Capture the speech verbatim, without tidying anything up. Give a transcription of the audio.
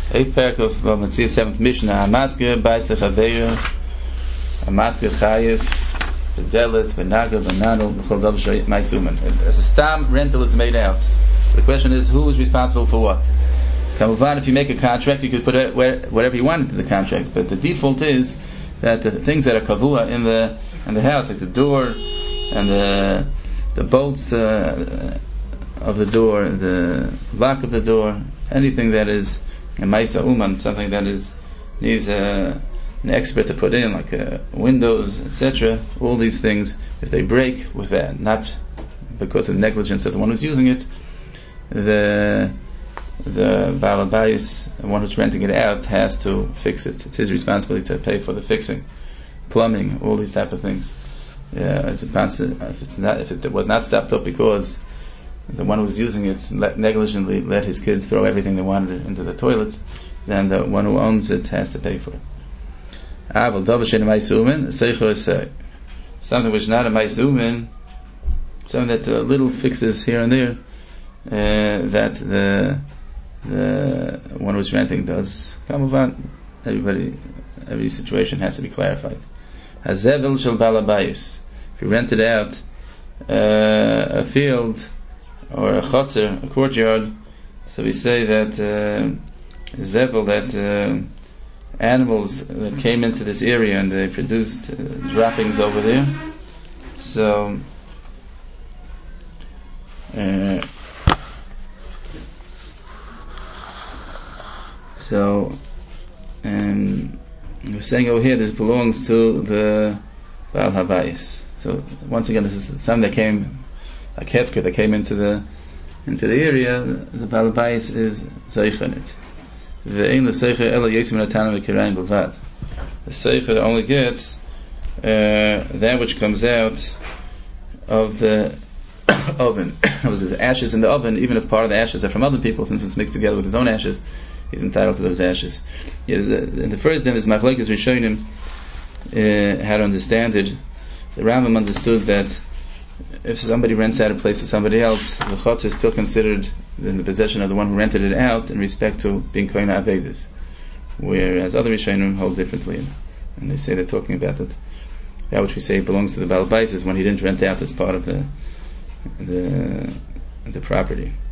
Eighth parak of Matzia, seventh Mishnah. Hamatzger b'aisach aveira, hamatzger chayiv, v'delis, v'naga, v'nanul, v'chol davar ma'isumen. As a stam rental is made out. So the question is, who is responsible for what? Kamuvan, if you make a contract, you could put it where, whatever you want into the contract. But the default is that the things that are kavua in the in the house, like the door and the the bolts uh, of the door, the lock of the door, anything that is a maisa uman, something that is needs a, an expert to put in, like uh, windows, et cetera. All these things, if they break with that, not because of negligence of the one who's using it, the the Baal Habayis, the one who's renting it out, has to fix it. It's his responsibility to pay for the fixing, plumbing, all these type of things. Yeah, as a constant, if it's not, if it was not stopped up because the one who was using it let, negligently let his kids throw everything they wanted into the toilet, then the one who owns it has to pay for it. Ah, well, something which is not a maisumin, something that uh, little fixes here and there, uh, that the the one who's renting does. Kamuvan, everybody, every situation has to be clarified. Hazevel shel Baal Habayis. If you rented out uh, a field or a chotzer, a courtyard, so we say that uh, zevel, that uh, animals that came into this area and they produced uh, droppings over there. So uh, so um, we're saying over here this belongs to the Baal Habayis. So once again, this is some that came, like Hefker, that came into the into the area. The Baal Habayis is Zeich in it. The Seicher only gets uh, that which comes out of the oven. The ashes in the oven, even if part of the ashes are from other people, since it's mixed together with his own ashes, he's entitled to those ashes. Is, uh, in the first din, this Machlekes Rishonim uh, how to understand it. The Rambam understood that if somebody rents out a place to somebody else, the chotzer is still considered in the possession of the one who rented it out in respect to being kohen avedas, whereas other Rishonim hold differently, and they say they're talking about it. That which we say belongs to the Baal Habayis is when he didn't rent out as part of the the the property.